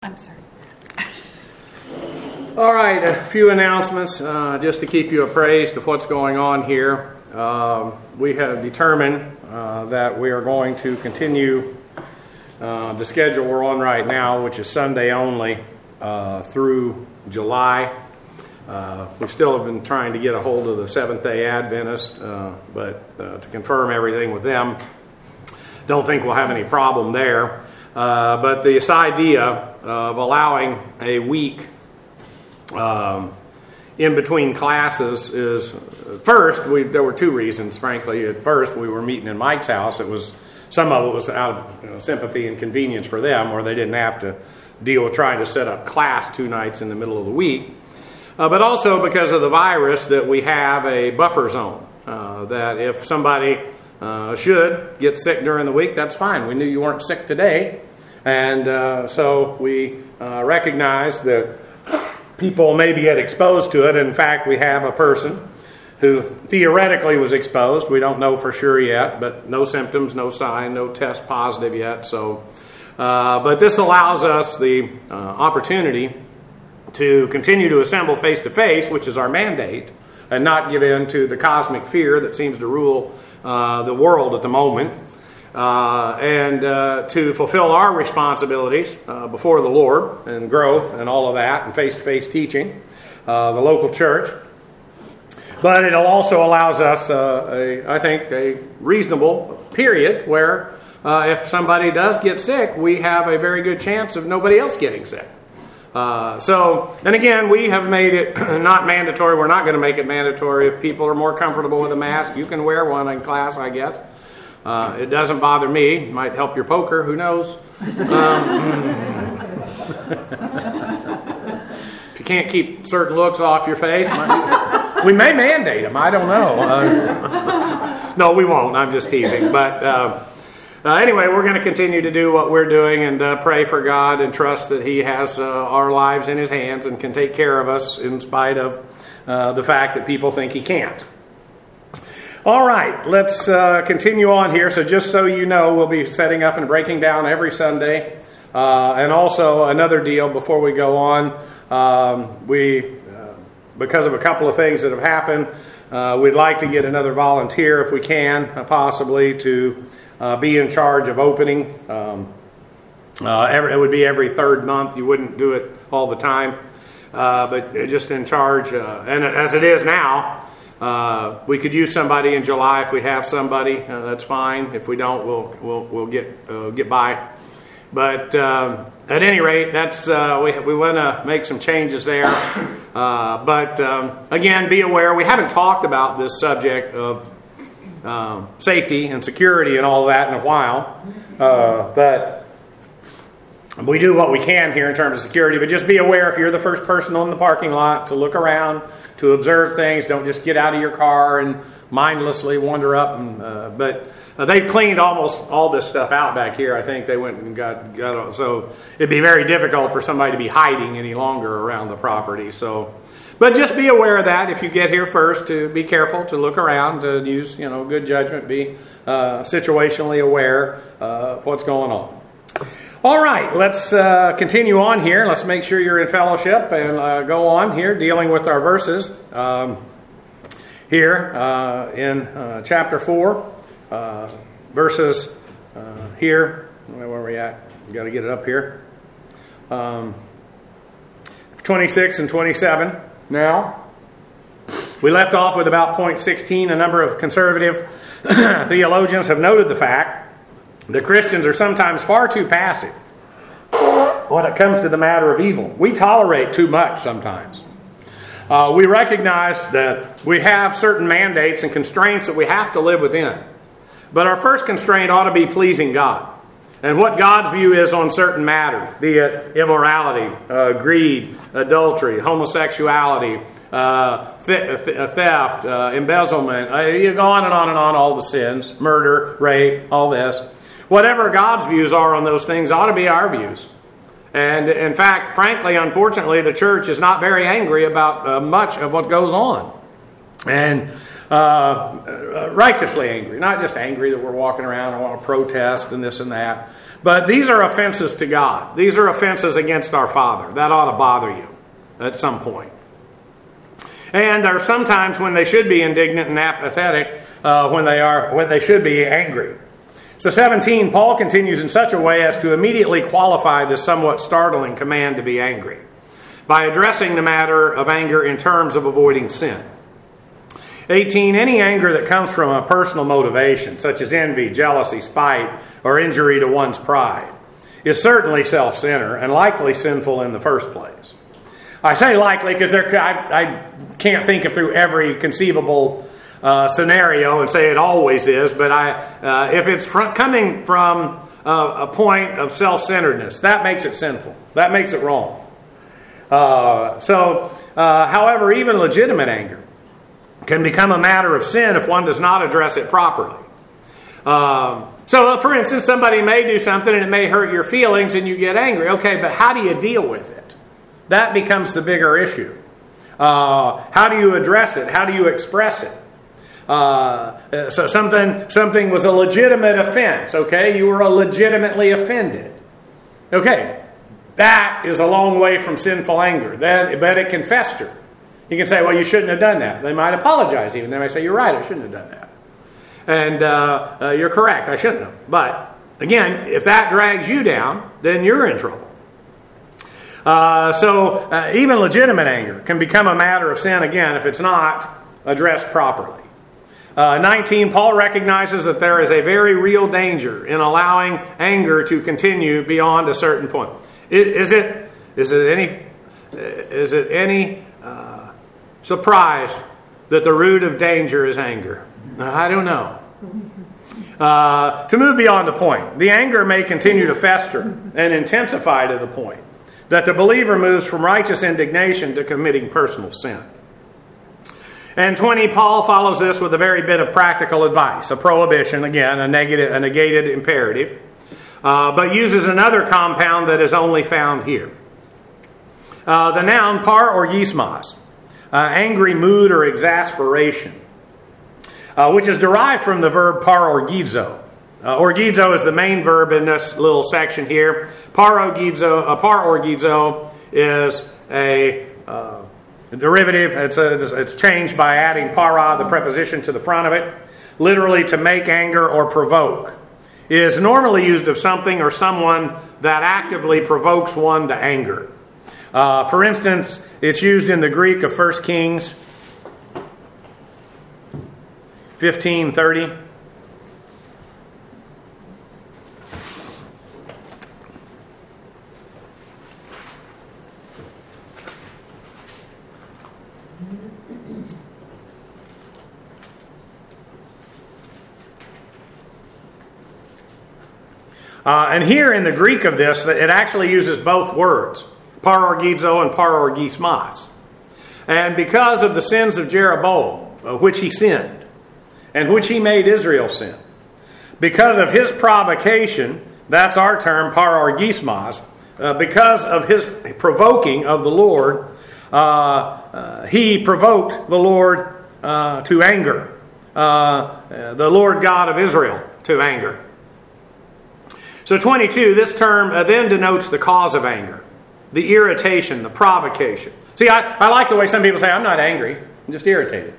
I'm sorry. All right, a few announcements just to keep you appraised of what's going on here. We have determined that we are going to continue the schedule we're on right now, which is Sunday only, through July. We still have been trying to get a hold of the Seventh-day Adventists, but to confirm everything with them, don't think we'll have any problem there. But this idea of allowing a week in between classes is, first, there were two reasons, frankly. At first, we were meeting in Mike's house. Some of it was out of sympathy and convenience for them, where they didn't have to deal with trying to set up class 2 nights in the middle of the week. But also because of the virus, that we have a buffer zone, that if somebody should get sick during the week, that's fine. We knew you weren't sick today. And so we recognize that people maybe get exposed to it. In fact, we have a person who theoretically was exposed. We don't know for sure yet, but no symptoms, no sign, no test positive yet. So, but this allows us the opportunity to continue to assemble face-to-face, which is our mandate, and not give in to the cosmic fear that seems to rule the world at the moment. And to fulfill our responsibilities before the Lord and growth and all of that and face-to-face teaching, the local church. But it also allows us, I think, a reasonable period where if somebody does get sick, we have a very good chance of nobody else getting sick. And again, we have made it not mandatory. We're not going to make it mandatory. If people are more comfortable with a mask, you can wear one in class, I guess. It doesn't bother me. It might help your poker. Who knows? If you can't keep certain looks off your face, we may mandate them. I don't know. No, we won't. I'm just teasing. But anyway, we're going to continue to do what we're doing and pray for God and trust that He has our lives in His hands and can take care of us in spite of the fact that people think He can't. All right, let's continue on here. So just so you know, we'll be setting up and breaking down every Sunday. And also another deal before we go on, because of a couple of things that have happened, we'd like to get another volunteer if we can, possibly, to be in charge of opening. It would be every third month. You wouldn't do it all the time, but just in charge. And as it is now, we could use somebody in July. If we have somebody, that's fine. If we don't, we'll get by. But at any rate, that's we want to make some changes there. But again, be aware, we haven't talked about this subject of safety and security and all that in a while. But we do what we can here in terms of security. But just be aware, if you're the first person on the parking lot, to look around, to observe things. Don't just get out of your car and mindlessly wander up. But they've cleaned almost all this stuff out back here. I think they went and got so it'd be very difficult for somebody to be hiding any longer around the property. So, but just be aware of that. If you get here first, to be careful, to look around, to use good judgment, be situationally aware of what's going on. All right, let's continue on here. Let's make sure you're in fellowship and go on here, dealing with our verses here in chapter 4, verses here. Where are we at? We've got to get it up here. 26 and 27 now. We left off with about point 16. A number of conservative theologians have noted the fact that Christians are sometimes far too passive when it comes to the matter of evil. We tolerate too much sometimes. We recognize that we have certain mandates and constraints that we have to live within. But our first constraint ought to be pleasing God. And what God's view is on certain matters, be it immorality, greed, adultery, homosexuality, theft, embezzlement, you go on and on and on, all the sins, murder, rape, all this. Whatever God's views are on those things ought to be our views. And in fact, frankly, unfortunately, the church is not very angry about much of what goes on. And righteously angry, not just angry that we're walking around and want to protest and this and that. But these are offenses to God. These are offenses against our Father. That ought to bother you at some point. And there are some times when they should be indignant and apathetic, when they should be angry. So 17, Paul continues in such a way as to immediately qualify this somewhat startling command to be angry by addressing the matter of anger in terms of avoiding sin. 18, any anger that comes from a personal motivation, such as envy, jealousy, spite, or injury to one's pride, is certainly self-centered and likely sinful in the first place. I say likely because I can't think of through every conceivable scenario and say it always is, but if it's coming from a point of self-centeredness, that makes it sinful. That makes it wrong. However, even legitimate anger can become a matter of sin if one does not address it properly. For instance, somebody may do something and it may hurt your feelings and you get angry. Okay, but how do you deal with it? That becomes the bigger issue. How do you address it? How do you express it? So something was a legitimate offense. Okay, you were legitimately offended. Okay, that is a long way from sinful anger. But it can fester. You can say, well, you shouldn't have done that. They might apologize even. They might say, you're right, I shouldn't have done that. And you're correct, I shouldn't have. But, again, if that drags you down, then you're in trouble. Even legitimate anger can become a matter of sin, again, if it's not addressed properly. 19, Paul recognizes that there is a very real danger in allowing anger to continue beyond a certain point. Is it any surprise that the root of danger is anger? I don't know. To move beyond the point, the anger may continue to fester and intensify to the point that the believer moves from righteous indignation to committing personal sin. And 20, Paul follows this with a very bit of practical advice, a prohibition, again, a negated imperative, but uses another compound that is only found here. The noun parorgismos, angry mood or exasperation, which is derived from the verb parorgizo. Orgizo is the main verb in this little section here. Parorgizo is a derivative. It's changed by adding para, the preposition, to the front of it, literally to make anger or provoke. It is normally used of something or someone that actively provokes one to anger. For instance, it's used in the Greek of 1 Kings 15:30. And here in the Greek of this, it actually uses both words, parorgizo and parorgismos. And because of the sins of Jeroboam, which he sinned, and which he made Israel sin, because of his provocation, that's our term, parorgismos, because of his provoking of the Lord, he provoked the Lord to anger, the Lord God of Israel to anger. So 22, this term then denotes the cause of anger, the irritation, the provocation. See, I like the way some people say, I'm not angry, I'm just irritated.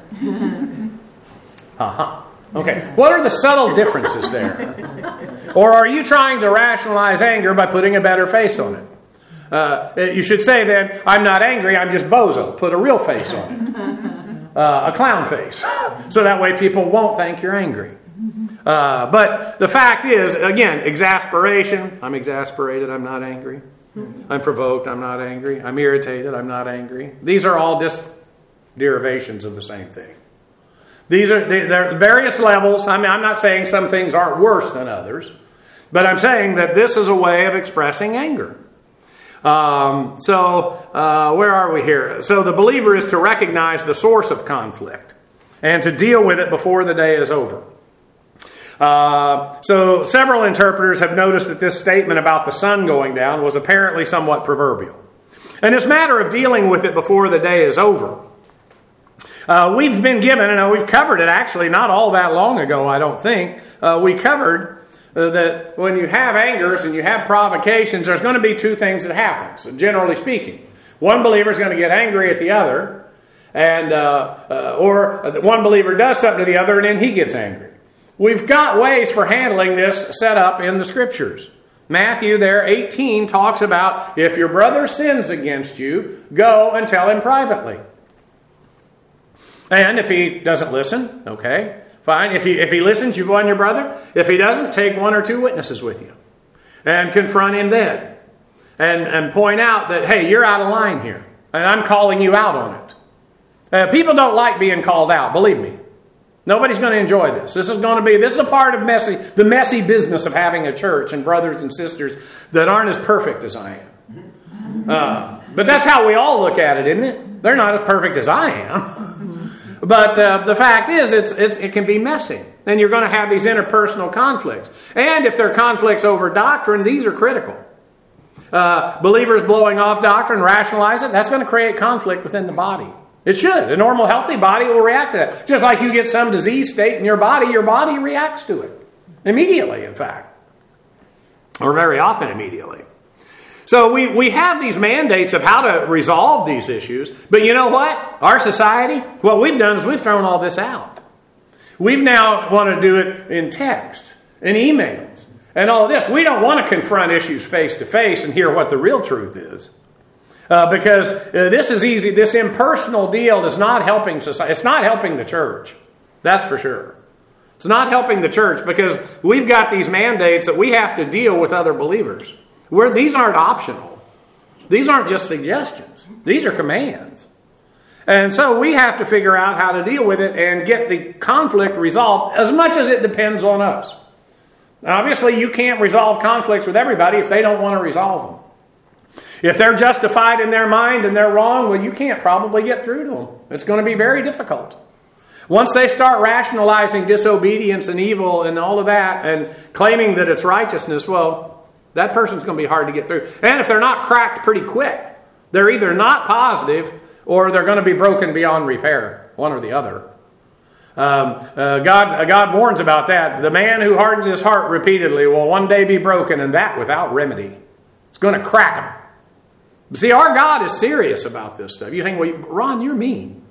Okay, what are the subtle differences there? Or are you trying to rationalize anger by putting a better face on it? You should say then, I'm not angry, I'm just bozo. Put a real face on it. A clown face. So that way people won't think you're angry. But the fact is, again, exasperation. I'm exasperated, I'm not angry. I'm provoked, I'm not angry. I'm irritated, I'm not angry. These are all just derivations of the same thing. There are various levels. I mean, I'm not saying some things aren't worse than others, but I'm saying that this is a way of expressing anger. Where are we here? So the believer is to recognize the source of conflict and to deal with it before the day is over. So several interpreters have noticed that this statement about the sun going down was apparently somewhat proverbial. And this matter of dealing with it before the day is over We've been given, and we've covered it actually not all that long ago, I don't think. We covered that when you have angers and you have provocations, there's going to be two things that happen, so generally speaking. One believer is going to get angry at the other, and or one believer does something to the other and then he gets angry. We've got ways for handling this set up in the Scriptures. Matthew there, 18, talks about if your brother sins against you, go and tell him privately. And if he doesn't listen, okay, fine. If he listens, you've won your brother. If he doesn't, take one or two witnesses with you and confront him then. And point out that, hey, you're out of line here. And I'm calling you out on it. People don't like being called out, believe me. Nobody's going to enjoy this. This is a part of the messy business of having a church and brothers and sisters that aren't as perfect as I am. But that's how we all look at it, isn't it? They're not as perfect as I am. But the fact is, it can be messy. And you're going to have these interpersonal conflicts. And if there are conflicts over doctrine, these are critical. Believers blowing off doctrine, rationalize it, that's going to create conflict within the body. It should. A normal, healthy body will react to that. Just like you get some disease state in your body reacts to it. Immediately, in fact. Or very often immediately. So we have these mandates of how to resolve these issues. But you know what? Our society, what we've done is we've thrown all this out. We now want to do it in text, in emails, and all of this. We don't want to confront issues face to face and hear what the real truth is. Because this is easy. This impersonal deal is not helping society. It's not helping the church. That's for sure. It's not helping the church because we've got these mandates that we have to deal with other believers. These aren't optional. These aren't just suggestions. These are commands. And so we have to figure out how to deal with it and get the conflict resolved as much as it depends on us. Now, obviously, you can't resolve conflicts with everybody if they don't want to resolve them. If they're justified in their mind and they're wrong, well, you can't probably get through to them. It's going to be very difficult. Once they start rationalizing disobedience and evil and all of that and claiming that it's righteousness, well, that person's going to be hard to get through. And if they're not cracked pretty quick, they're either not positive or they're going to be broken beyond repair, one or the other. God warns about that. The man who hardens his heart repeatedly will one day be broken, and that without remedy. It's going to crack him. See, our God is serious about this stuff. You think, well, Ron, you're mean.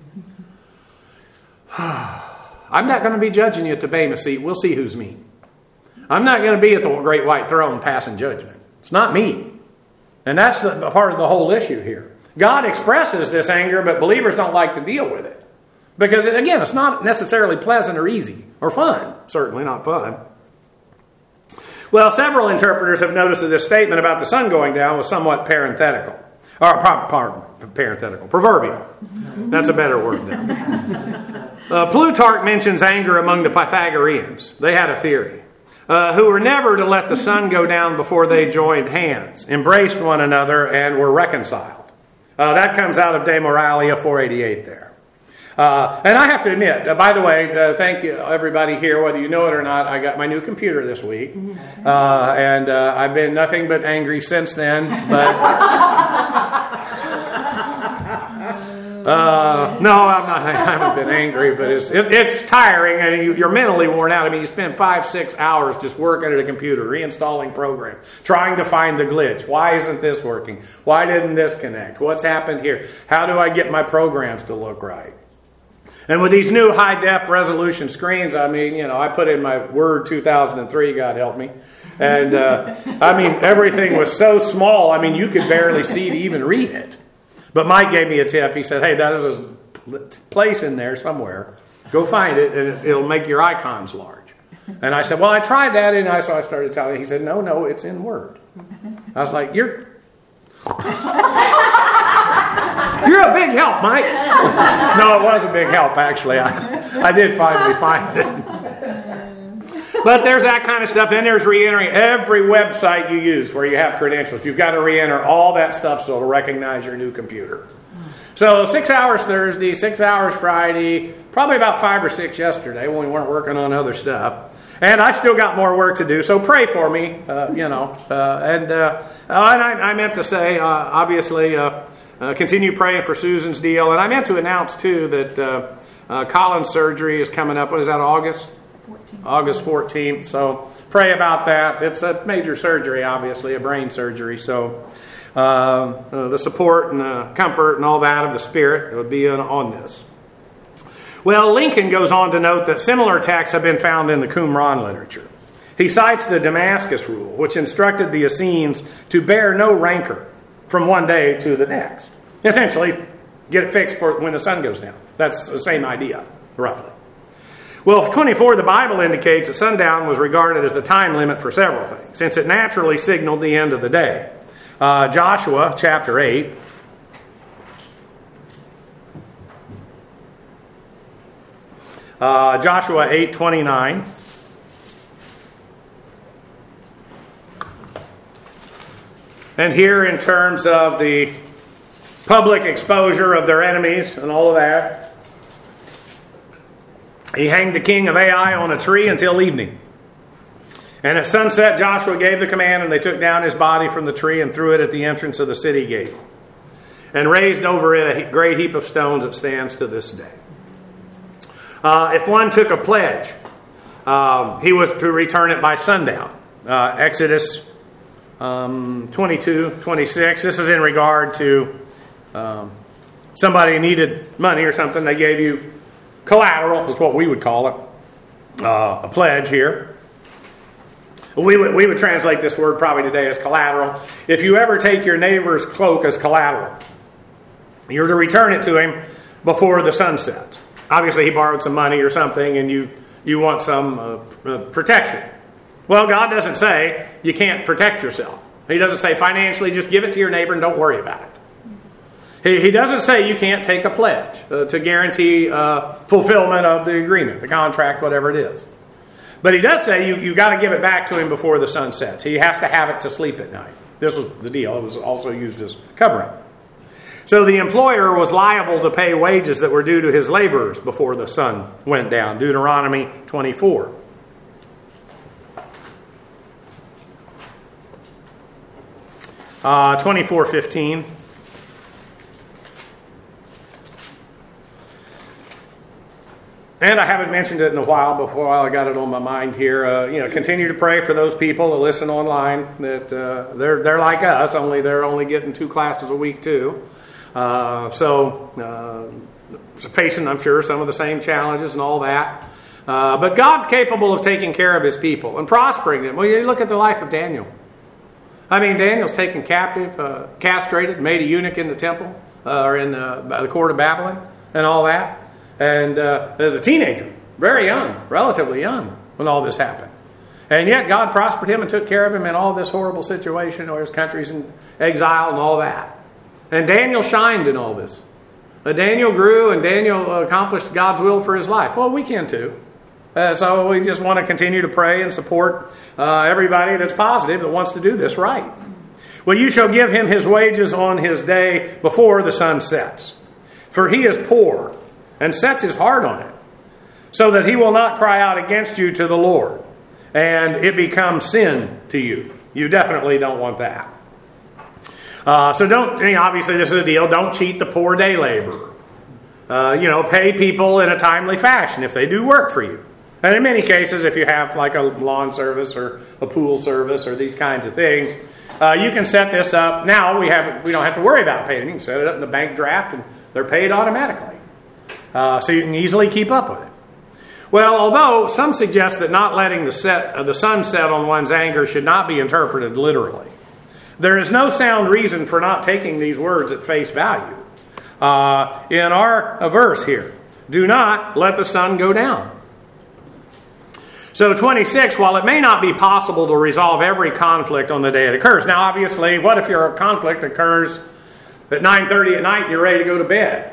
I'm not going to be judging you at the Bema seat. We'll see who's mean. I'm not going to be at the great white throne passing judgment. It's not me. And that's the part of the whole issue here. God expresses this anger, but believers don't like to deal with it. Because, again, it's not necessarily pleasant or easy or fun. Certainly not fun. Well, several interpreters have noticed that this statement about the sun going down was somewhat parenthetical. Or, parenthetical. Proverbial. That's a better word there. Plutarch mentions anger among the Pythagoreans. They had a theory. Who were never to let the sun go down before they joined hands, embraced one another, and were reconciled. That comes out of De Moralia 488 there. And I have to admit, by the way, thank you everybody here, whether you know it or not, I got my new computer this week. And I've been nothing but angry since then. But no, I haven't been angry, but it's tiring and you're mentally worn out. I mean, you spend 5-6 hours just working at a computer, reinstalling programs, trying to find the glitch. Why isn't this working? Why didn't this connect? What's happened here? How do I get my programs to look right? And with these new high-def resolution screens, I mean, I put in my Word 2003, God help me. And, everything was so small, you could barely see to even read it. But Mike gave me a tip. He said, hey, there's a place in there somewhere. Go find it, and it'll make your icons large. And I said, well, I tried that, and so I started telling him. He said, no, it's in Word. I was like, You're a big help, Mike. No, it was a big help, actually. I did finally find it. But there's that kind of stuff. Then there's re-entering every website you use where you have credentials. You've got to re-enter all that stuff so it'll recognize your new computer. So 6 hours Thursday, 6 hours Friday, probably about 5 or 6 yesterday when we weren't working on other stuff. And I still got more work to do, so pray for me, And I meant to say, obviously, Continue praying for Susan's deal. And I meant to announce, too, that Colin's surgery is coming up. What is that, August? 14th. August 14th. So pray about that. It's a major surgery, obviously, a brain surgery. So the support and the comfort and all that of the Spirit would be on this. Well, Lincoln goes on to note that similar texts have been found in the Qumran literature. He cites the Damascus rule, which instructed the Essenes to bear no rancor from one day to the next. Essentially, get it fixed for when the sun goes down. That's the same idea, roughly. Well, 24, the Bible indicates that sundown was regarded as the time limit for several things, since it naturally signaled the end of the day. Joshua chapter 8. Joshua 8:29. And here, in terms of the public exposure of their enemies and all of that, he hanged the king of Ai on a tree until evening. And at sunset, Joshua gave the command, and they took down his body from the tree and threw it at the entrance of the city gate, and raised over it a great heap of stones that stands to this day. If one took a pledge, he was to return it by sundown. Exodus 22:26. This is in regard to somebody needed money or something. They gave you collateral, is what we would call it, a pledge here. We would translate this word probably today as collateral. If you ever take your neighbor's cloak as collateral, you're to return it to him before the sun sets. Obviously, he borrowed some money or something, and you want some protection. Well, God doesn't say you can't protect yourself. He doesn't say financially, just give it to your neighbor and don't worry about it. He doesn't say you can't take a pledge to guarantee fulfillment of the agreement, the contract, whatever it is. But he does say you got to give it back to him before the sun sets. He has to have it to sleep at night. This was the deal. It was also used as covering. So the employer was liable to pay wages that were due to his laborers before the sun went down. Deuteronomy 24. Uh, 24:15. And I haven't mentioned it in a while. Before I got it on my mind here. Continue to pray for those people that listen online. That they're like us, only they're only getting 2 classes a week too. Facing, I'm sure, some of the same challenges and all that. But God's capable of taking care of His people and prospering them. Well, you look at the life of Daniel. I mean, Daniel's taken captive, castrated, made a eunuch in the temple or in the court of Babylon, and all that. And as a teenager, very young, relatively young, when all this happened. And yet God prospered him and took care of him in all this horrible situation, or his country's in exile and all that. And Daniel shined in all this. Daniel grew, and Daniel accomplished God's will for his life. Well, we can too. So we just want to continue to pray and support everybody that's positive that wants to do this right. Well, you shall give him his wages on his day before the sun sets. For he is poor, and sets his heart on it, so that he will not cry out against you to the Lord, and it becomes sin to you. You definitely don't want that. So don't, obviously this is a deal, don't cheat the poor day laborer. Pay people in a timely fashion if they do work for you. And in many cases, if you have like a lawn service or a pool service or these kinds of things, you can set this up. Now we don't have to worry about paying them. You can set it up in the bank draft and they're paid automatically. So you can easily keep up with it. Well, although some suggest that not letting the sun set on one's anger should not be interpreted literally, there is no sound reason for not taking these words at face value. In our verse here, do not let the sun go down. So 26, while it may not be possible to resolve every conflict on the day it occurs. Now, obviously, what if your conflict occurs at 9:30 at night and you're ready to go to bed?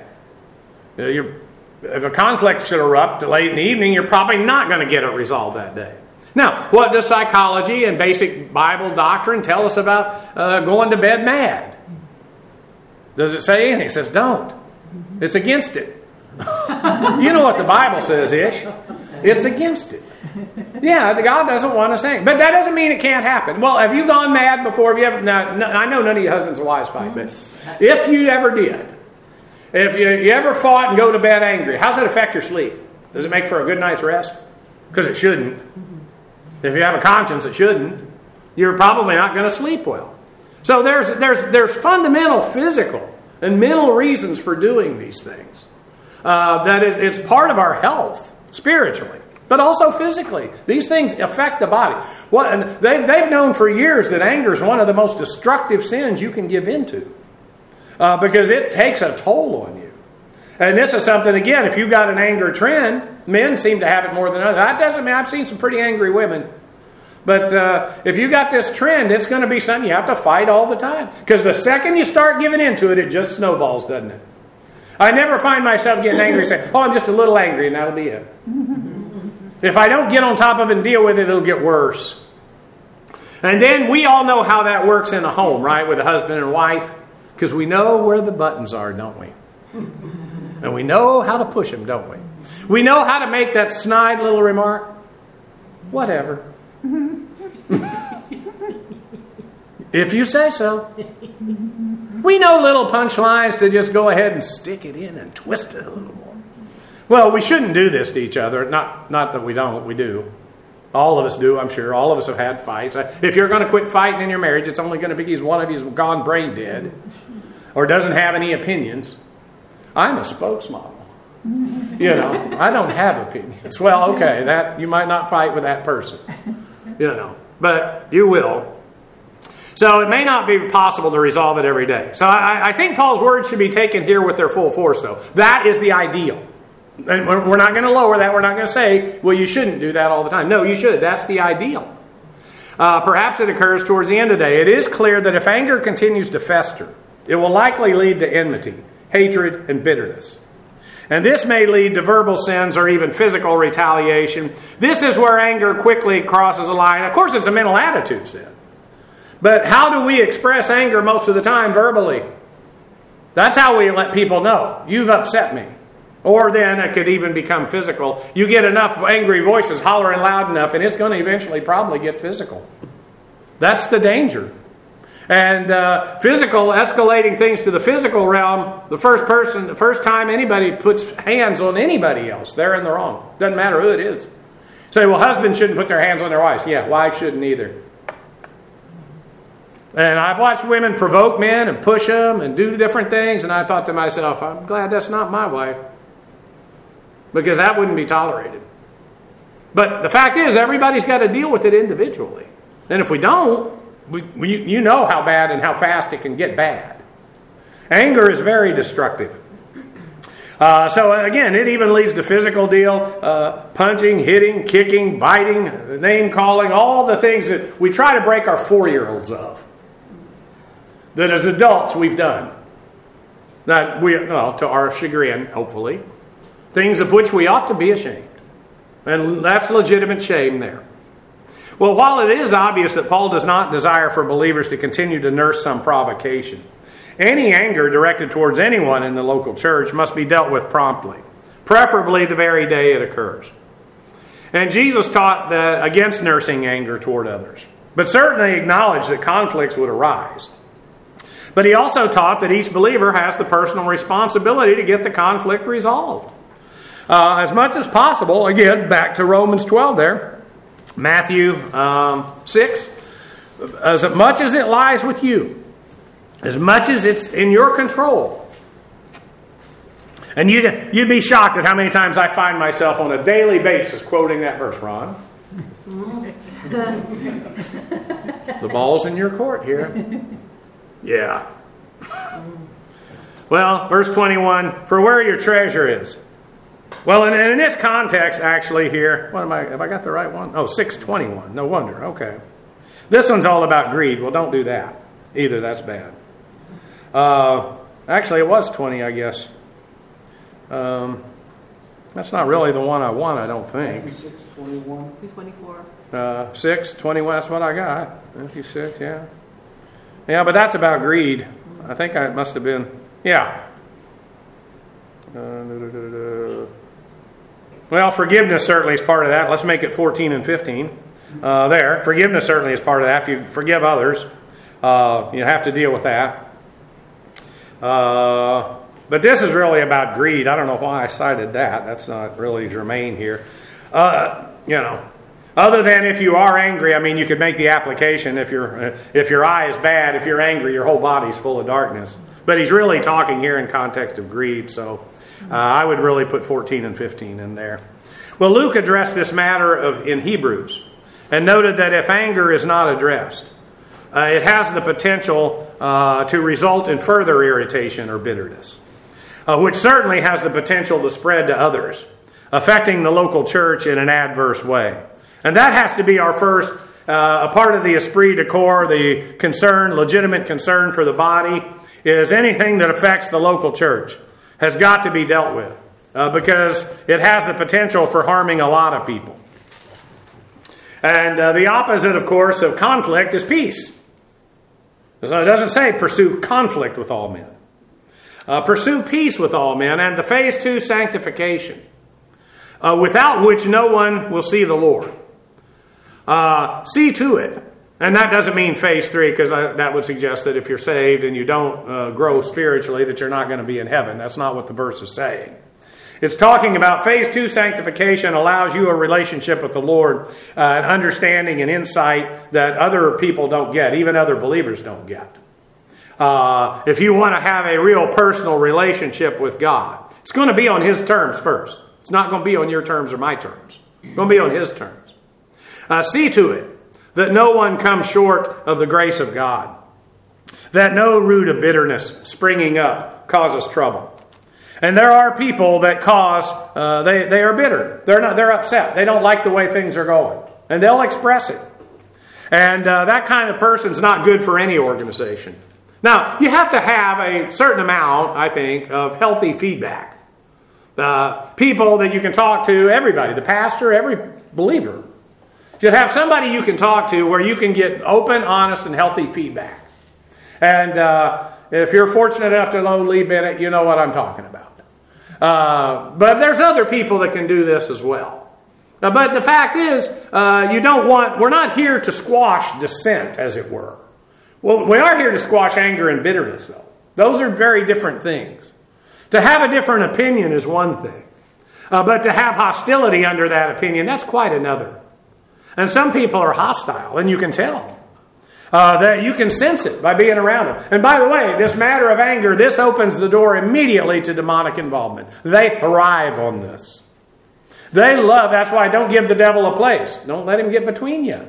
If a conflict should erupt late in the evening, you're probably not going to get it resolved that day. Now, what does psychology and basic Bible doctrine tell us about going to bed mad? Does it say anything? It says don't. It's against it. You know what the Bible says, Ish. It's against it. Yeah, God doesn't want us angry. But that doesn't mean it can't happen. Well, have you gone mad before? Have you ever? Now, I know none of you husbands and wives fight, but if you ever did, if you ever fought and go to bed angry, how does it affect your sleep? Does it make for a good night's rest? Because it shouldn't. If you have a conscience, it shouldn't. You're probably not going to sleep well. So there's fundamental physical and mental reasons for doing these things. That it's part of our health spiritually, but also physically. These things affect the body. And they've known for years that anger is one of the most destructive sins you can give into, because it takes a toll on you. And this is something, again, if you've got an anger trend, men seem to have it more than others. That doesn't mean I've seen some pretty angry women. But if you got this trend, it's going to be something you have to fight all the time. Because the second you start giving into it, it just snowballs, doesn't it? I never find myself getting angry and saying, I'm just a little angry, and that'll be it. If I don't get on top of it and deal with it, it'll get worse. And then we all know how that works in a home, right? With a husband and wife. Because we know where the buttons are, don't we? And we know how to push them, don't we? We know how to make that snide little remark. Whatever. If you say so. We know little punchlines to just go ahead and stick it in and twist it a little more. Well, we shouldn't do this to each other. Not that we don't. We do. All of us do, I'm sure. All of us have had fights. If you're going to quit fighting in your marriage, it's only going to be because one of you's gone brain dead or doesn't have any opinions. I'm a spokesmodel. I don't have opinions. Well, okay, that you might not fight with that person. But you will. So it may not be possible to resolve it every day. So I think Paul's words should be taken here with their full force, though. That is the ideal. And we're not going to lower that. We're not going to say, well, you shouldn't do that all the time. No, you should. That's the ideal. Perhaps it occurs towards the end of the day. It is clear that if anger continues to fester, it will likely lead to enmity, hatred, and bitterness. And this may lead to verbal sins or even physical retaliation. This is where anger quickly crosses a line. Of course, it's a mental attitude sin. But how do we express anger most of the time? Verbally. That's how we let people know. You've upset me. Or then it could even become physical. You get enough angry voices hollering loud enough, and it's going to eventually probably get physical. That's the danger. And physical, escalating things to the physical realm, the first time anybody puts hands on anybody else, they're in the wrong. Doesn't matter who it is. Say, well, husbands shouldn't put their hands on their wives. Yeah, wives shouldn't either. And I've watched women provoke men and push them and do different things, and I thought to myself, I'm glad that's not my wife. Because that wouldn't be tolerated. But the fact is, everybody's got to deal with it individually. And if we don't, you know how bad and how fast it can get bad. Anger is very destructive. So again, it even leads to physical deal, punching, hitting, kicking, biting, name calling, all the things that we try to break our 4-year-olds of. That as adults we've done. That to our chagrin, hopefully. Things of which we ought to be ashamed. And that's legitimate shame there. Well, while it is obvious that Paul does not desire for believers to continue to nurse some provocation, any anger directed towards anyone in the local church must be dealt with promptly, preferably the very day it occurs. And Jesus taught against nursing anger toward others, but certainly acknowledged that conflicts would arise. But he also taught that each believer has the personal responsibility to get the conflict resolved. As much as possible, again, back to Romans 12 there, Matthew 6, as much as it lies with you, as much as it's in your control. And you'd be shocked at how many times I find myself on a daily basis quoting that verse, Ron. The ball's in your court here. Yeah. Well, verse 21, for where your treasure is. Well, and in this context, actually here, have I got the right one? Oh, 6:21. No wonder. Okay. This one's all about greed. Well, don't do that either. That's bad. Actually, it was 20, I guess. That's not really the one I want, I don't think. 6:21. 2:24. 6:21, that's what I got. 56, yeah. Yeah, but that's about greed. I think it must have been, yeah. Well, forgiveness certainly is part of that. Let's make it 14 and 15. There. Forgiveness certainly is part of that. If you forgive others, you have to deal with that. But this is really about greed. I don't know why I cited that. That's not really germane here. Other than if you are angry, I mean, you could make the application if your eye is bad, if you're angry, your whole body's full of darkness. But he's really talking here in context of greed, so I would really put 14 and 15 in there. Well, Luke addressed this matter in Hebrews and noted that if anger is not addressed, it has the potential to result in further irritation or bitterness, which certainly has the potential to spread to others, affecting the local church in an adverse way. And that has to be our first, a part of the esprit de corps, the concern, legitimate concern for the body, is anything that affects the local church has got to be dealt with because it has the potential for harming a lot of people. And the opposite, of course, of conflict is peace. So it doesn't say pursue conflict with all men. Pursue peace with all men, and the phase 2, sanctification, without which no one will see the Lord. See to it. And that doesn't mean phase 3, because that would suggest that if you're saved and you don't grow spiritually, that you're not going to be in heaven. That's not what the verse is saying. It's talking about phase 2 sanctification allows you a relationship with the Lord, an understanding and insight that other people don't get, even other believers don't get. If you want to have a real personal relationship with God, it's going to be on His terms first. It's not going to be on your terms or my terms. It's going to be on His terms. See to it that no one comes short of the grace of God, that no root of bitterness springing up causes trouble. And there are people that cause, they are bitter. They're upset. They don't like the way things are going. And they'll express it. And that kind of person's not good for any organization. Now, you have to have a certain amount, I think, of healthy feedback. People that you can talk to, everybody, the pastor, every believer. You should have somebody you can talk to where you can get open, honest, and healthy feedback. And if you're fortunate enough to know Lee Bennett, you know what I'm talking about. But there's other people that can do this as well. But the fact is, we're not here to squash dissent, as it were. Well, we are here to squash anger and bitterness, though. Those are very different things. To have a different opinion is one thing. But to have hostility under that opinion, that's quite another. And some people are hostile, and you can tell. That you can sense it by being around them. And by the way, this matter of anger, this opens the door immediately to demonic involvement. They thrive on this. That's why don't give the devil a place. Don't let him get between you.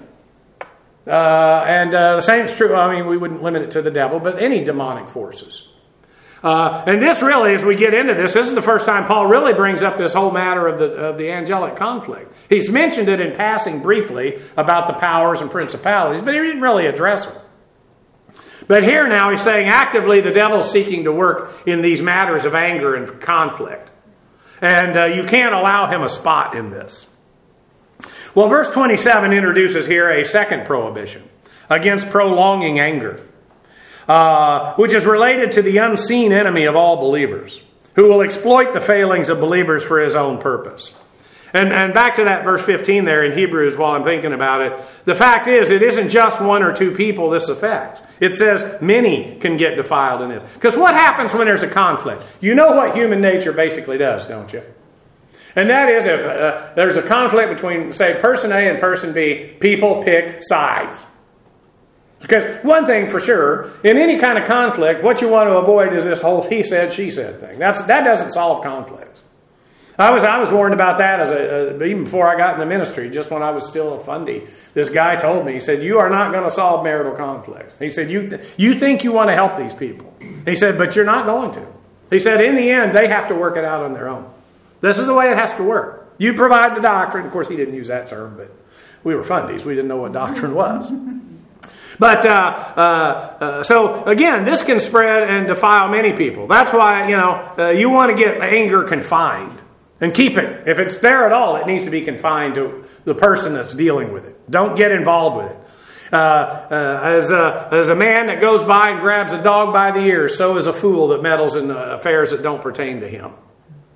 The same is true, we wouldn't limit it to the devil, but any demonic forces. And this really, as we get into this is the first time Paul really brings up this whole matter of the angelic conflict. He's mentioned it in passing briefly about the powers and principalities, but he didn't really address them. But here now he's saying actively the devil's seeking to work in these matters of anger and conflict. And you can't allow him a spot in this. Well, verse 27 introduces here a second prohibition against prolonging anger. Which is related to the unseen enemy of all believers, who will exploit the failings of believers for his own purpose. And back to that verse 15 there in Hebrews while I'm thinking about it, the fact is it isn't just one or two people this affects. It says many can get defiled in this. Because what happens when there's a conflict? You know what human nature basically does, don't you? And that is if there's a conflict between, say, person A and person B, people pick sides. Because one thing for sure, in any kind of conflict, what you want to avoid is this whole he said, she said thing. That doesn't solve conflict. I was warned about that even before I got in the ministry, just when I was still a fundy. This guy told me, he said, you are not going to solve marital conflict. He said, you think you want to help these people. He said, but you're not going to. He said, in the end, they have to work it out on their own. This is the way it has to work. You provide the doctrine. Of course, he didn't use that term, but we were fundies. We didn't know what doctrine was. But, so again, this can spread and defile many people. That's why, you want to get anger confined and keep it. If it's there at all, it needs to be confined to the person that's dealing with it. Don't get involved with it. As a man that goes by and grabs a dog by the ear, so is a fool that meddles in affairs that don't pertain to him.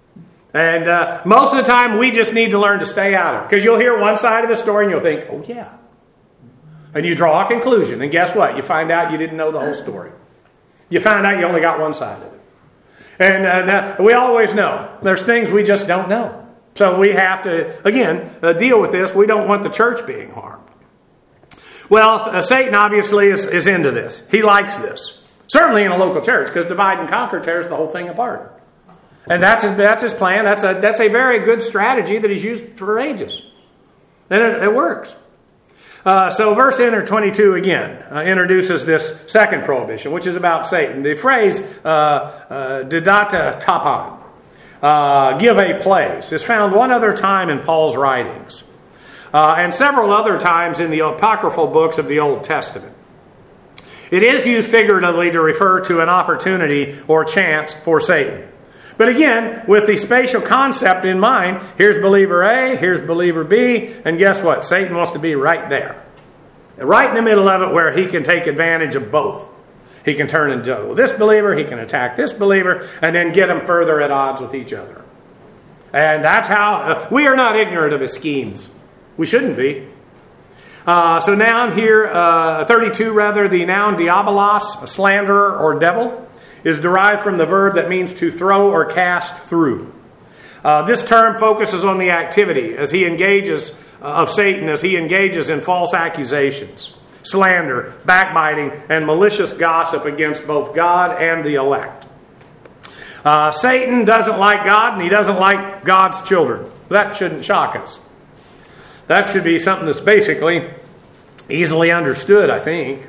And most of the time, we just need to learn to stay out of it. Because you'll hear one side of the story and you'll think, oh yeah. And you draw a conclusion. And guess what? You find out you didn't know the whole story. You find out you only got one side of it. And we always know. There's things we just don't know. So we have to, again, deal with this. We don't want the church being harmed. Well, Satan obviously is into this. He likes this. Certainly in a local church, because divide and conquer tears the whole thing apart. And that's his plan. That's a very good strategy that he's used for ages. And it works. So verse 22 again introduces this second prohibition, which is about Satan. The phrase didata tapan, give a place, is found one other time in Paul's writings. And several other times in the apocryphal books of the Old Testament. It is used figuratively to refer to an opportunity or chance for Satan. But again, with the spatial concept in mind, here's believer A, here's believer B, and guess what? Satan wants to be right there. Right in the middle of it where he can take advantage of both. He can turn and juggle this believer, he can attack this believer, and then get them further at odds with each other. And that's how, we are not ignorant of his schemes. We shouldn't be. So noun here, 32 rather, the noun diabolos, a slanderer or devil, is derived from the verb that means to throw or cast through. This term focuses on the activity as he engages of Satan as he engages in false accusations, slander, backbiting, and malicious gossip against both God and the elect. Satan doesn't like God and he doesn't like God's children. That shouldn't shock us. That should be something that's basically easily understood, I think.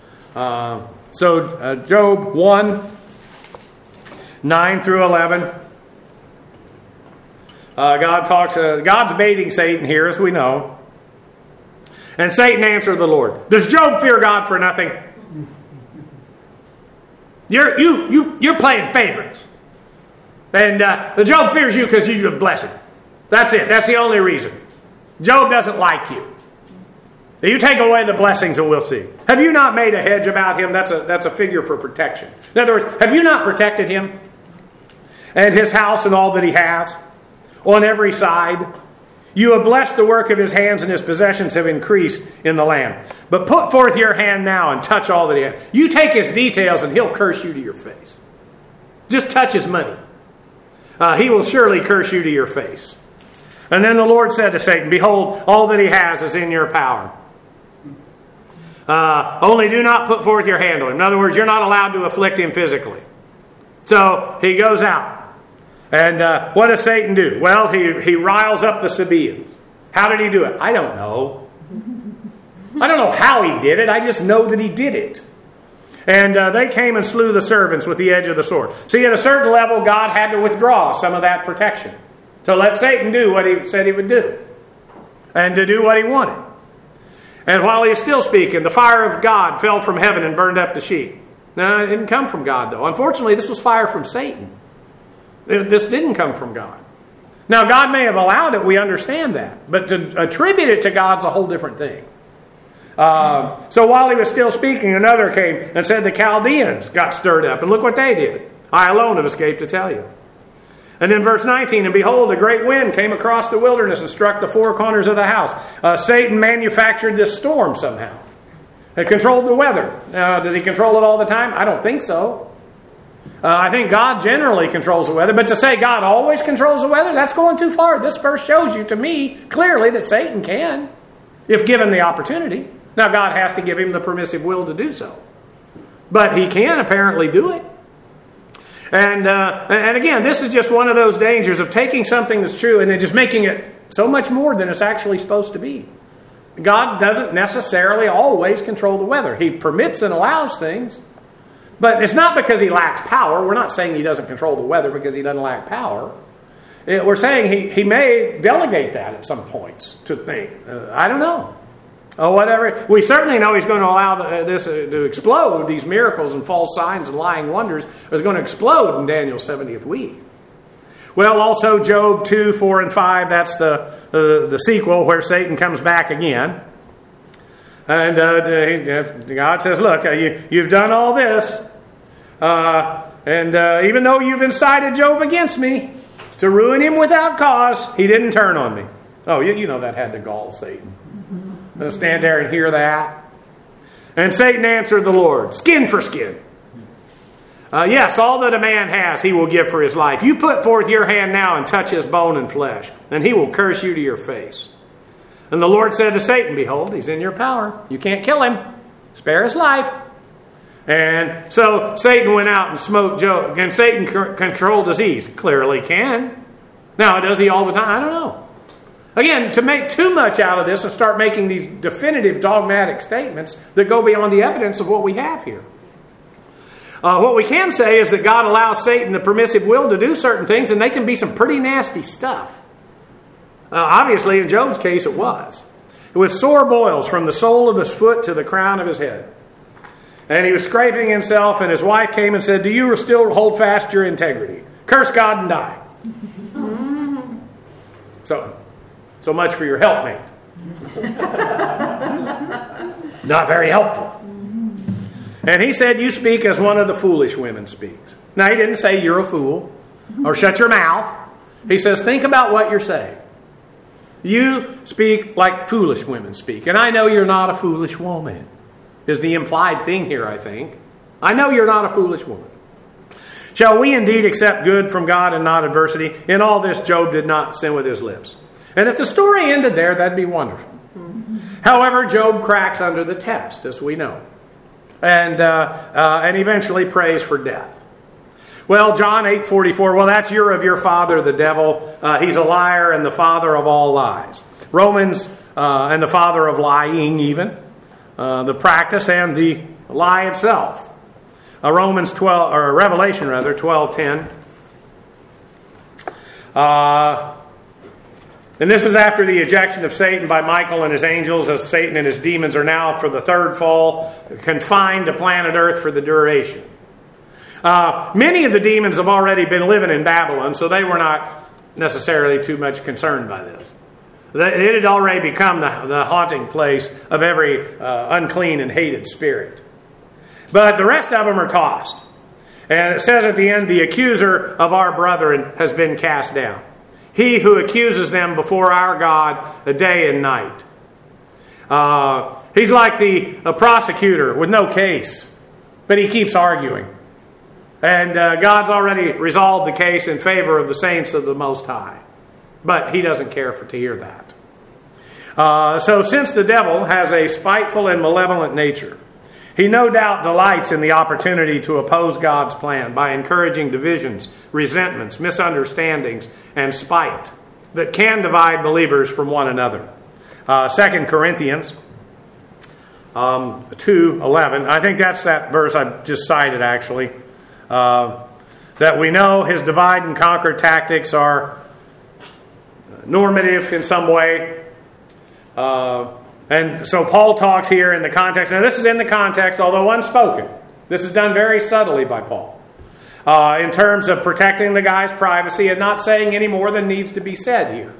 So Job 1, 9 through 11. God's baiting Satan here, as we know. And Satan answered the Lord, does Job fear God for nothing? You're playing favorites. And Job fears you because you bless him. That's it. That's the only reason. Job doesn't like you. You take away the blessings and we'll see. Have you not made a hedge about him? That's a figure for protection. In other words, have you not protected him and his house and all that he has on every side? You have blessed the work of his hands and his possessions have increased in the land. But put forth your hand now and touch all that he has. You take his details and he'll curse you to your face. Just touch his money. He will surely curse you to your face. And then the Lord said to Satan, behold, all that he has is in your power. Only do not put forth your hand on him. In other words, you're not allowed to afflict him physically. So he goes out. And what does Satan do? Well, he riles up the Sabaeans. How did he do it? I don't know. I don't know how he did it. I just know that he did it. And they came and slew the servants with the edge of the sword. See, at a certain level, God had to withdraw some of that protection. To let Satan do what he said he would do. And to do what he wanted. And while he was still speaking, the fire of God fell from heaven and burned up the sheep. No, it didn't come from God, though. Unfortunately, this was fire from Satan. This didn't come from God. Now, God may have allowed it. We understand that. But to attribute it to God's a whole different thing. So while he was still speaking, another came and said the Chaldeans got stirred up. And look what they did. I alone have escaped to tell you. And then verse 19, and behold, a great wind came across the wilderness and struck the four corners of the house. Satan manufactured this storm somehow. It controlled the weather. Now, does he control it all the time? I don't think so. I think God generally controls the weather. But to say God always controls the weather, that's going too far. This verse shows you, to me, clearly that Satan can, if given the opportunity. Now, God has to give him the permissive will to do so. But he can apparently do it. And again, this is just one of those dangers of taking something that's true and then just making it so much more than it's actually supposed to be. God doesn't necessarily always control the weather. He permits and allows things. But it's not because he lacks power. We're not saying he doesn't control the weather because he doesn't lack power. We're saying he may delegate that at some points to think. I don't know. Or whatever. We certainly know he's going to allow this to explode. These miracles and false signs and lying wonders is going to explode in Daniel's 70th week. Well, also Job 2, 4, and 5. That's the sequel where Satan comes back again. And God says, look, you've done all this. And even though you've incited Job against me to ruin him without cause, he didn't turn on me. Oh, you know that had to gall Satan. To stand there and hear that. And Satan answered the Lord, skin for skin. Yes, all that a man has, he will give for his life. You put forth your hand now and touch his bone and flesh, and he will curse you to your face. And the Lord said to Satan, behold, he's in your power. You can't kill him. Spare his life. And so Satan went out and smote Job. Can Satan control disease? Clearly can. Now, does he all the time? I don't know. Again, to make too much out of this and start making these definitive dogmatic statements that go beyond the evidence of what we have here. What we can say is that God allows Satan the permissive will to do certain things, and they can be some pretty nasty stuff. Obviously, in Job's case, it was. It was sore boils from the sole of his foot to the crown of his head. And he was scraping himself, and his wife came and said, do you still hold fast your integrity? Curse God and die. So much for your helpmate. Not very helpful. And he said, you speak as one of the foolish women speaks. Now, he didn't say you're a fool or shut your mouth. He says, think about what you're saying. You speak like foolish women speak. And I know you're not a foolish woman, is the implied thing here, I think. I know you're not a foolish woman. Shall we indeed accept good from God and not adversity? In all this, Job did not sin with his lips. And if the story ended there, that'd be wonderful. However, Job cracks under the test, as we know. And eventually prays for death. Well, John 8:44, well, that's of your father, the devil. He's a liar and the father of all lies. Romans, and the father of lying even. The practice and the lie itself. Revelation 12:10. And this is after the ejection of Satan by Michael and his angels, as Satan and his demons are now, for the third fall, confined to planet Earth for the duration. Many of the demons have already been living in Babylon, so they were not necessarily too much concerned by this. It had already become the haunting place of every unclean and hated spirit. But the rest of them are tossed. And it says at the end, the accuser of our brethren has been cast down. He who accuses them before our God day and night. He's like a prosecutor with no case, but he keeps arguing. And God's already resolved the case in favor of the saints of the Most High. But he doesn't care to hear that. So since the devil has a spiteful and malevolent nature, he no doubt delights in the opportunity to oppose God's plan by encouraging divisions, resentments, misunderstandings, and spite that can divide believers from one another. 2 Corinthians 2:11. I think that's that verse I just cited, actually. That we know his divide and conquer tactics are normative in some way. And so Paul talks here in the context. Now this is in the context, although unspoken. This is done very subtly by Paul. In terms of protecting the guy's privacy and not saying any more than needs to be said here.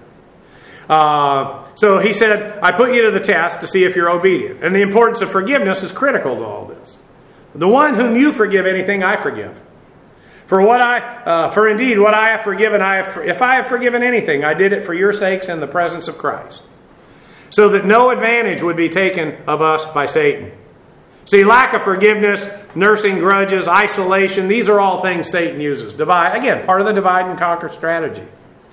So he said, I put you to the test to see if you're obedient. And the importance of forgiveness is critical to all this. The one whom you forgive anything, I forgive. For indeed, what I have forgiven, if I have forgiven anything, I did it for your sakes and the presence of Christ. So that no advantage would be taken of us by Satan. See, lack of forgiveness, nursing grudges, isolation, these are all things Satan uses. Again, part of the divide and conquer strategy.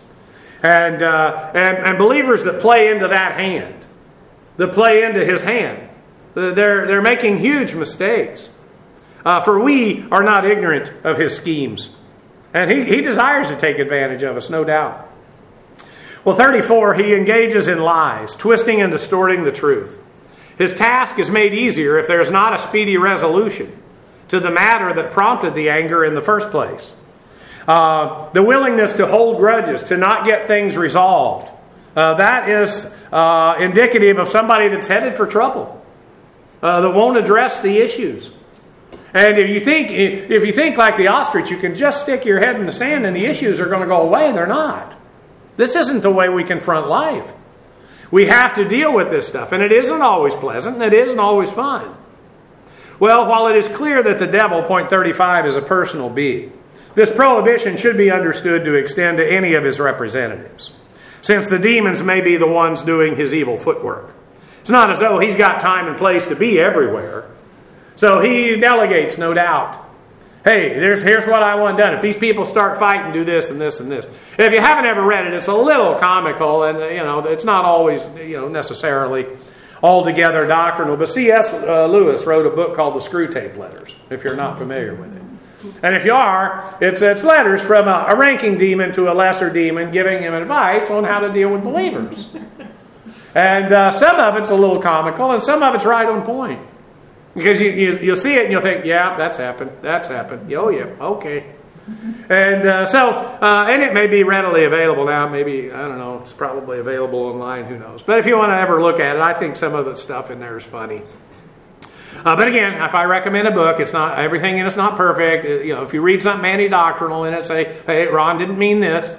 And believers that play into that hand, that play into his hand, they're making huge mistakes. For we are not ignorant of his schemes. And he desires to take advantage of us, no doubt. Well, 34, he engages in lies, twisting and distorting the truth. His task is made easier if there is not a speedy resolution to the matter that prompted the anger in the first place. The willingness to hold grudges, to not get things resolved, that is indicative of somebody that's headed for trouble, that won't address the issues. And if you think like the ostrich, you can just stick your head in the sand and the issues are going to go away, they're not. This isn't the way we confront life. We have to deal with this stuff, and it isn't always pleasant, and it isn't always fun. Well, while it is clear that the devil, point 35, is a personal being, This prohibition should be understood to extend to any of his representatives, since the demons may be the ones doing his evil footwork. It's not as though he's got time and place to be everywhere. So he delegates, no doubt. Hey, here's what I want done. If these people start fighting, do this and this and this. If you haven't ever read it, it's a little comical, and it's not always necessarily altogether doctrinal. But C.S. Lewis wrote a book called The Screwtape Letters, if you're not familiar with it. And if you are, it's letters from a ranking demon to a lesser demon giving him advice on how to deal with believers. And some of it's a little comical, and some of it's right on point. Because you'll see it and you'll think, yeah, that's happened. Oh, yeah, okay. And and it may be readily available now. Maybe, I don't know, it's probably available online, who knows. But if you want to ever look at it, I think some of the stuff in there is funny. But again, if I recommend a book, it's not everything in it's not perfect. If you read something anti-doctrinal in it, say, hey, Ron didn't mean this.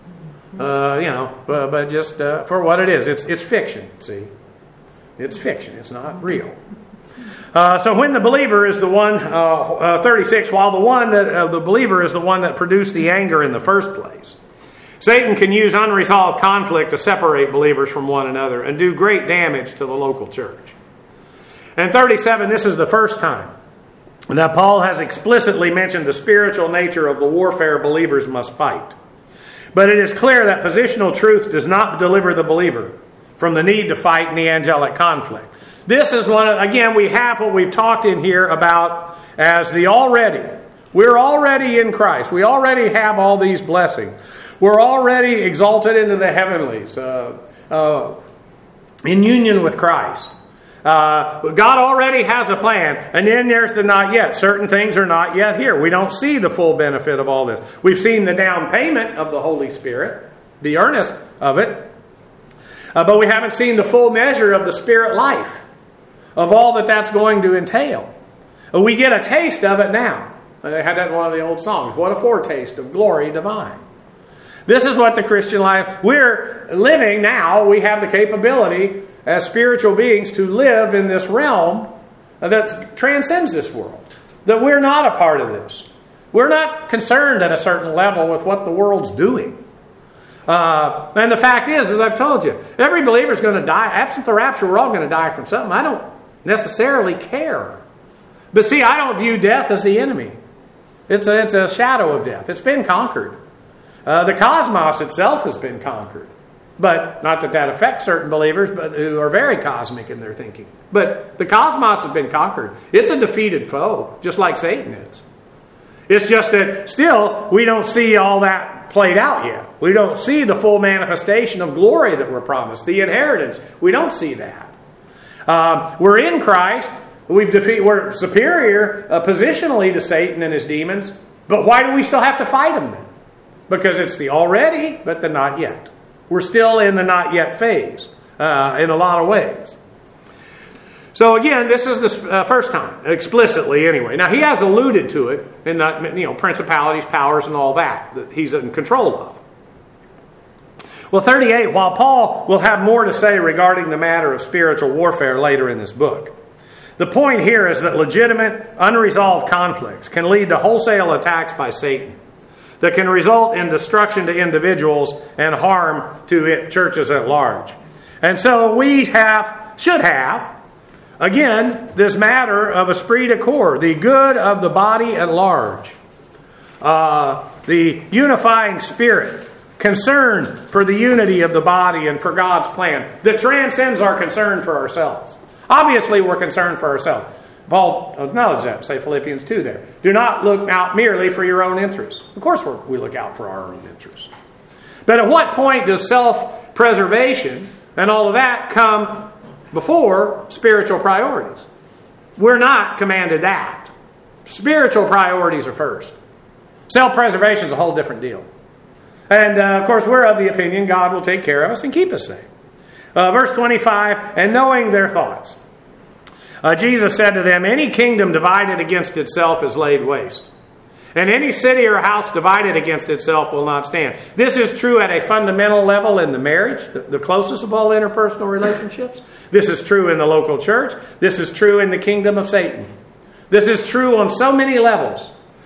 But just for what it is. It's fiction, see. It's fiction. It's not real. So when the believer is the one, 36, while the believer is the one that produced the anger in the first place, Satan can use unresolved conflict to separate believers from one another and do great damage to the local church. And 37, this is the first time that Paul has explicitly mentioned the spiritual nature of the warfare believers must fight. But it is clear that positional truth does not deliver the believer from the need to fight in the angelic conflict. This is again, we have what we've talked in here about as the already. We're already in Christ. We already have all these blessings. We're already exalted into the heavenlies in union with Christ. God already has a plan. And then there's the not yet. Certain things are not yet here. We don't see the full benefit of all this. We've seen the down payment of the Holy Spirit, the earnest of it. But we haven't seen the full measure of the Spirit life, of all that's going to entail. We get a taste of it now. I had that in one of the old songs. What a foretaste of glory divine. This is what the Christian life, we're living now. We have the capability as spiritual beings to live in this realm that transcends this world. That we're not a part of this. We're not concerned at a certain level with what the world's doing. And the fact is, as I've told you, every believer is going to die. Absent the rapture, we're all going to die from something. I don't necessarily care. But see, I don't view death as the enemy. It's a shadow of death. It's been conquered. The cosmos itself has been conquered. But not that affects certain believers, but who are very cosmic in their thinking. But the cosmos has been conquered. It's a defeated foe, just like Satan is. It's just that still we don't see all that played out yet. We don't see the full manifestation of glory that we're promised, the inheritance. We don't see that. We're in Christ. We're superior positionally to Satan and his demons. But why do we still have to fight them then? Because it's the already, but the not yet. We're still in the not yet phase in a lot of ways. So again, this is the first time, explicitly anyway. Now he has alluded to it in principalities, powers, and all that he's in control of. Well, 38, while Paul will have more to say regarding the matter of spiritual warfare later in this book, the point here is that legitimate, unresolved conflicts can lead to wholesale attacks by Satan that can result in destruction to individuals and harm to churches at large. And so we should have, again, this matter of esprit de corps, the good of the body at large, the unifying spirit, concern for the unity of the body and for God's plan that transcends our concern for ourselves. Obviously, we're concerned for ourselves. Paul acknowledged that. Say Philippians 2 there. Do not look out merely for your own interests. Of course we look out for our own interests. But at what point does self-preservation and all of that come before spiritual priorities? We're not commanded that. Spiritual priorities are first. Self-preservation is a whole different deal. And of course we're of the opinion God will take care of us and keep us safe. Verse 25, and knowing their thoughts. Jesus said to them, any kingdom divided against itself is laid waste. And any city or house divided against itself will not stand. This is true at a fundamental level in the marriage, the closest of all interpersonal relationships. This is true in the local church. This is true in the kingdom of Satan. This is true on so many levels.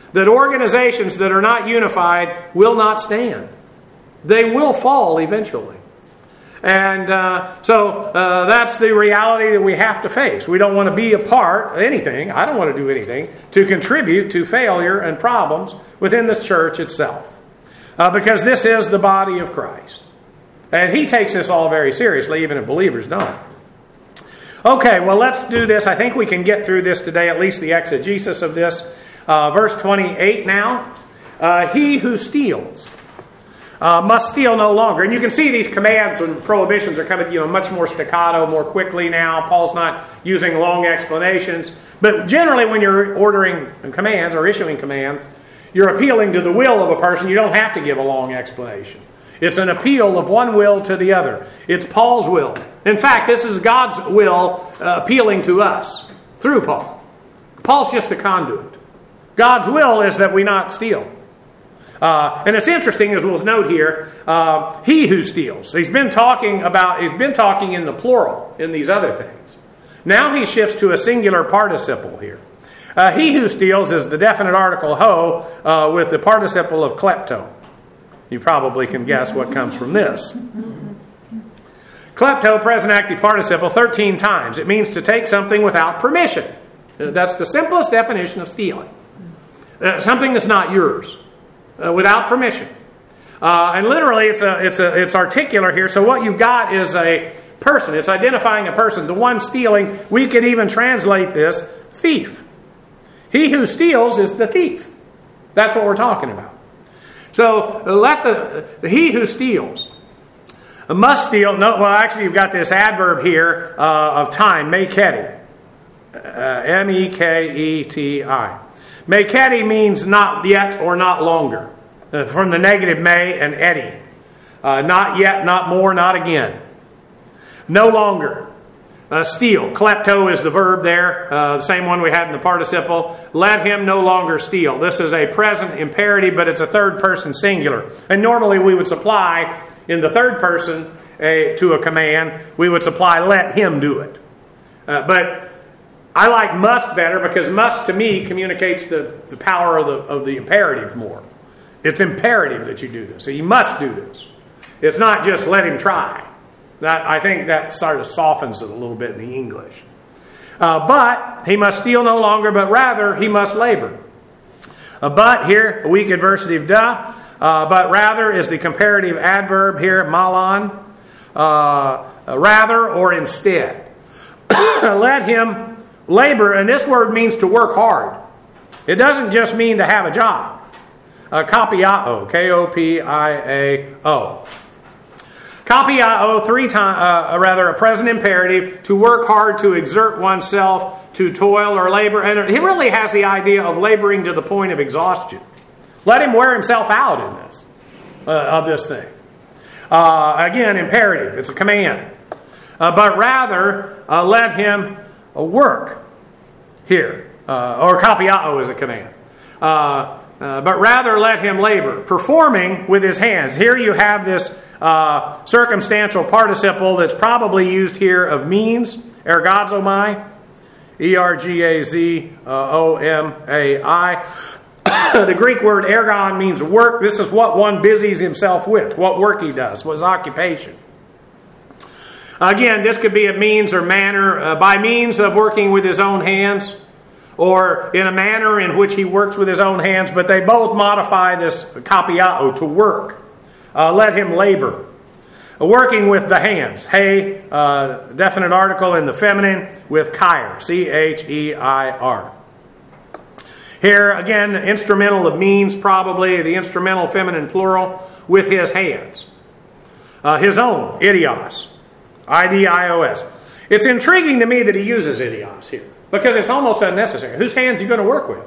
that organizations that are not unified will not stand. They will fall eventually. And so that's the reality that we have to face. We don't want to be a part of anything. I don't want to do anything to contribute to failure and problems within the church itself. Because this is the body of Christ. And He takes this all very seriously, even if believers don't. Okay, well, let's do this. I think we can get through this today, at least the exegesis of this. Verse 28 now. He who steals must steal no longer. And you can see these commands and prohibitions are coming, much more staccato, more quickly now. Paul's not using long explanations. But generally when you're ordering commands or issuing commands, you're appealing to the will of a person. You don't have to give a long explanation. It's an appeal of one will to the other. It's Paul's will. In fact, this is God's will appealing to us through Paul. Paul's just the conduit. God's will is that we not steal. And it's interesting, as we'll note here, he who steals. He's been talking in the plural in these other things. Now he shifts to a singular participle here. He who steals is the definite article ho with the participle of klepto. You probably can guess what comes from this. Klepto, present active participle, 13 times. It means to take something without permission. That's the simplest definition of stealing. Something that's not yours, without permission. And literally, it's articular here. So what you've got is a person. It's identifying a person. The one stealing, we could even translate this thief. He who steals is the thief. That's what we're talking about. So he who steals must steal. No, well, actually, you've got this adverb here of time, meketi, M-E-K-E-T-I. Meketi means not yet or not longer, from the negative me and eti. Not yet, not more, not again. No longer. Steal. Klepto is the verb there, the same one we had in the participle. Let him no longer steal. This is a present imperative, but it's a third person singular. And normally we would supply in the third person to a command, we would supply let him do it. But I like must better because must to me communicates the power of the imperative more. It's imperative that you do this. So you must do this. It's not just let him try. I think that sort of softens it a little bit in the English. But he must steal no longer, but rather he must labor. But here, a weak adversative da. But rather is the comparative adverb here, malan. Rather or instead. Let him labor, and this word means to work hard. It doesn't just mean to have a job. Kopiao, K-O-P-I-A-O. Kopiao, a present imperative, to work hard, to exert oneself, to toil or labor. And he really has the idea of laboring to the point of exhaustion. Let him wear himself out in this, of this thing. Again, imperative. It's a command. But rather, let him work here. Or kopiao is a command. But rather let him labor, performing with his hands. Here you have this circumstantial participle that's probably used here of means, ergazomai, E-R-G-A-Z-O-M-A-I. The Greek word ergon means work. This is what one busies himself with, what work he does, what his occupation. Again, this could be a means or manner, by means of working with his own hands, or in a manner in which he works with his own hands, but they both modify this kopiao, to work. Let him labor. Working with the hands. Hey, definite article in the feminine with chir, C-H-E-I-R. Here, again, instrumental of means, probably, the instrumental feminine plural, with his hands. His own, idios. I-D-I-O-S. It's intriguing to me that he uses idios here, because it's almost unnecessary. Whose hands are you going to work with?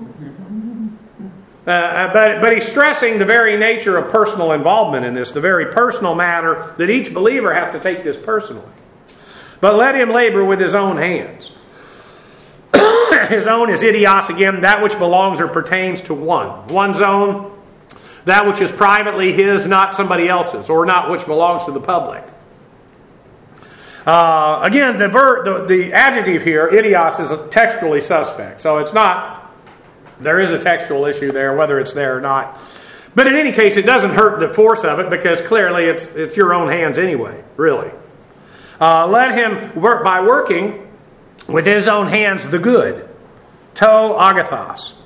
But he's stressing the very nature of personal involvement in this, the very personal matter that each believer has to take this personally. But let him labor with his own hands. His own is idios, again, that which belongs or pertains to one. One's own, that which is privately his, not somebody else's, or not which belongs to the public. Again, the adjective here, idios, is textually suspect. So it's not There is a textual issue there, whether it's there or not. But in any case, it doesn't hurt the force of it, because clearly it's your own hands anyway, really. Let him work by working with his own hands the good. To agathos.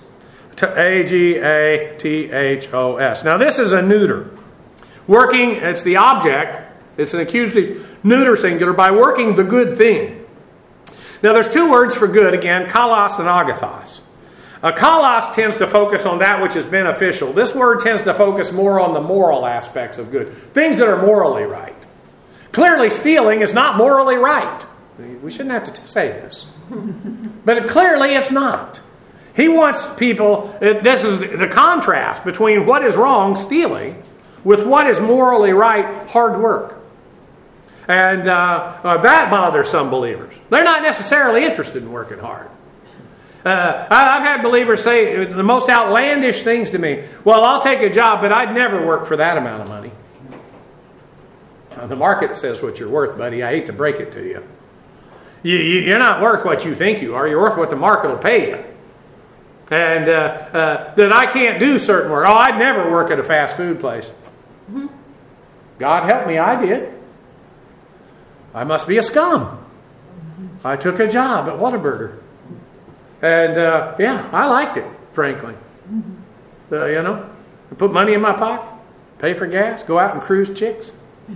A-G-A-T-H-O-S. Now this is a neuter. Working, it's the object. It's an accusative neuter singular, by working the good thing. Now there's two words for good again, kalos and agathos. Kalos tends to focus on that which is beneficial. This word tends to focus more on the moral aspects of good. Things that are morally right. Clearly stealing is not morally right. We shouldn't have to say this. But clearly it's not. He wants people, this is the contrast between what is wrong, stealing, with what is morally right, hard work. And that bothers some believers. They're not necessarily interested in working hard. I've had believers say the most outlandish things to me. Well, I'll take a job, but I'd never work for that amount of money. The market says what you're worth, buddy. I hate to break it to you. You're not worth what you think you are. You're worth what the market will pay you. And that I can't do certain work. Oh, I'd never work at a fast food place. God help me, I did. I must be a scum. I took a job at Whataburger. And, I liked it, frankly. I put money in my pocket, pay for gas, go out and cruise chicks.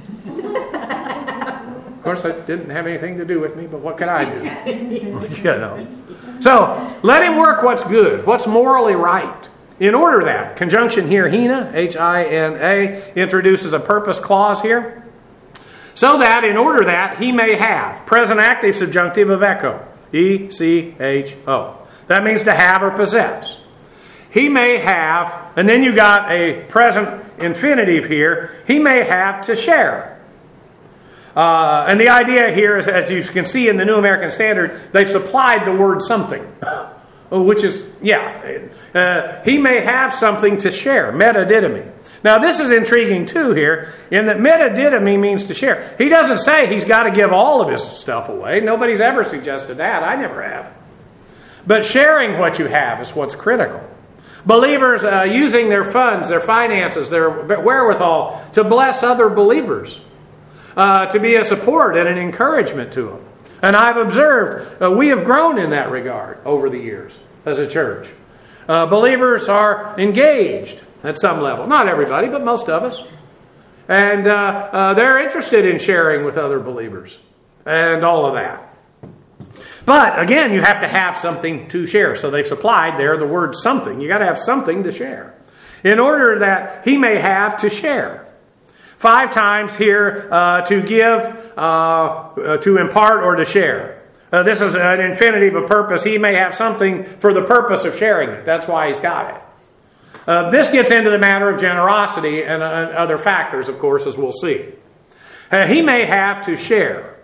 Of course, it didn't have anything to do with me, but what could I do? So, let him work what's good, what's morally right. In order that, conjunction here, Hina, H-I-N-A, introduces a purpose clause here. So that, in order that, he may have. Present active subjunctive of echo. E-C-H-O. That means to have or possess. He may have, and then you got a present infinitive here. He may have to share. And the idea here is, as you can see in the New American Standard, they've supplied the word something. Which is, he may have something to share. Metadidomi. Now this is intriguing too here, in that metadidomi means to share. He doesn't say he's got to give all of his stuff away. Nobody's ever suggested that. I never have. But sharing what you have is what's critical. Believers using their funds, their finances, their wherewithal to bless other believers. To be a support and an encouragement to them. And I've observed we have grown in that regard over the years as a church. Believers are engaged at some level. Not everybody, but most of us. And they're interested in sharing with other believers and all of that. But again, you have to have something to share. So they've supplied there the word something. You got to have something to share. In order that he may have to share. 5 times here to give, to impart, or to share. This is an infinitive of purpose. He may have something for the purpose of sharing it. That's why he's got it. This gets into the matter of generosity and other factors, of course, as we'll see. He may have to share.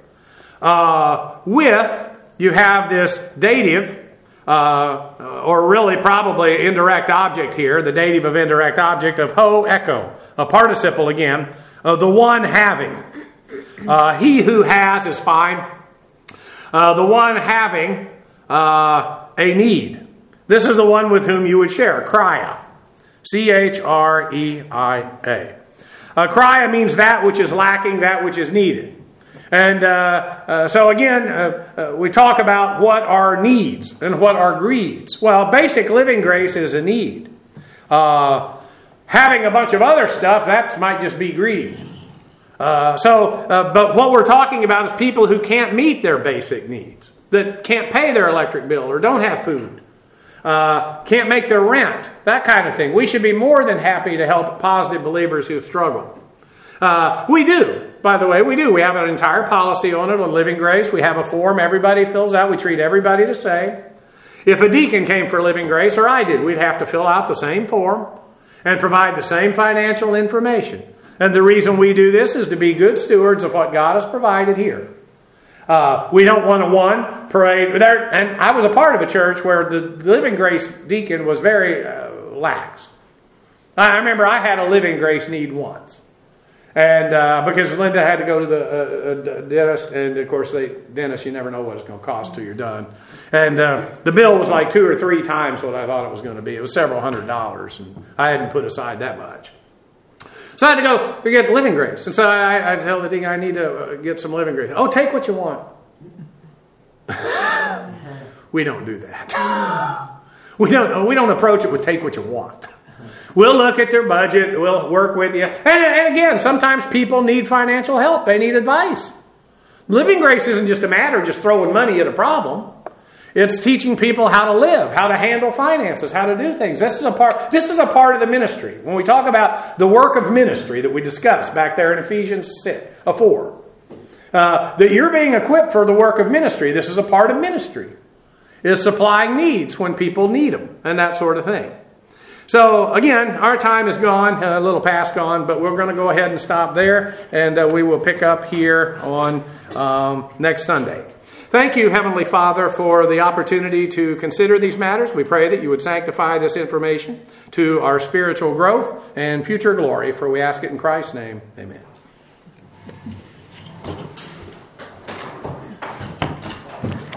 With, you have this dative, or really probably indirect object here, the dative of indirect object of ho echo, a participle again, the one having. He who has is fine. The one having a need. This is the one with whom you would share. Chreia. C-H-R-E-I-A. Chreia means that which is lacking, that which is needed. And so again, we talk about what are needs and what are greeds. Well, basic living grace is a need. Having a bunch of other stuff, that might just be greed. But what we're talking about is people who can't meet their basic needs, that can't pay their electric bill or don't have food, can't make their rent, that kind of thing. We should be more than happy to help positive believers who struggle. We do. By the way, we do. We have an entire policy on it, on Living Grace. We have a form everybody fills out. We treat everybody the same. If a deacon came for Living Grace, or I did, we'd have to fill out the same form and provide the same financial information. And the reason we do this is to be good stewards of what God has provided here. We don't want to, parade. And I was a part of a church where the Living Grace deacon was very lax. I remember I had a Living Grace need once. And because Linda had to go to the dentist, and of course, dentist, you never know what it's going to cost till you're done. And the bill was like 2 or 3 times what I thought it was going to be. It was several $100s, and I hadn't put aside that much. So I had to go get the Living Grace. And so I tell the deacon, I need to get some Living Grace. Oh, take what you want. We don't do that. We don't approach it with take what you want. We'll look at their budget. We'll work with you. And again, sometimes people need financial help. They need advice. Living Grace isn't just a matter of just throwing money at a problem. It's teaching people how to live, how to handle finances, how to do things. This is a part of the ministry. When we talk about the work of ministry that we discussed back there in Ephesians 4, that you're being equipped for the work of ministry. This is a part of ministry. Is supplying needs when people need them and that sort of thing. So again, our time is gone, a little past gone, but we're going to go ahead and stop there, and we will pick up here on next Sunday. Thank you, Heavenly Father, for the opportunity to consider these matters. We pray that you would sanctify this information to our spiritual growth and future glory, for we ask it in Christ's name. Amen.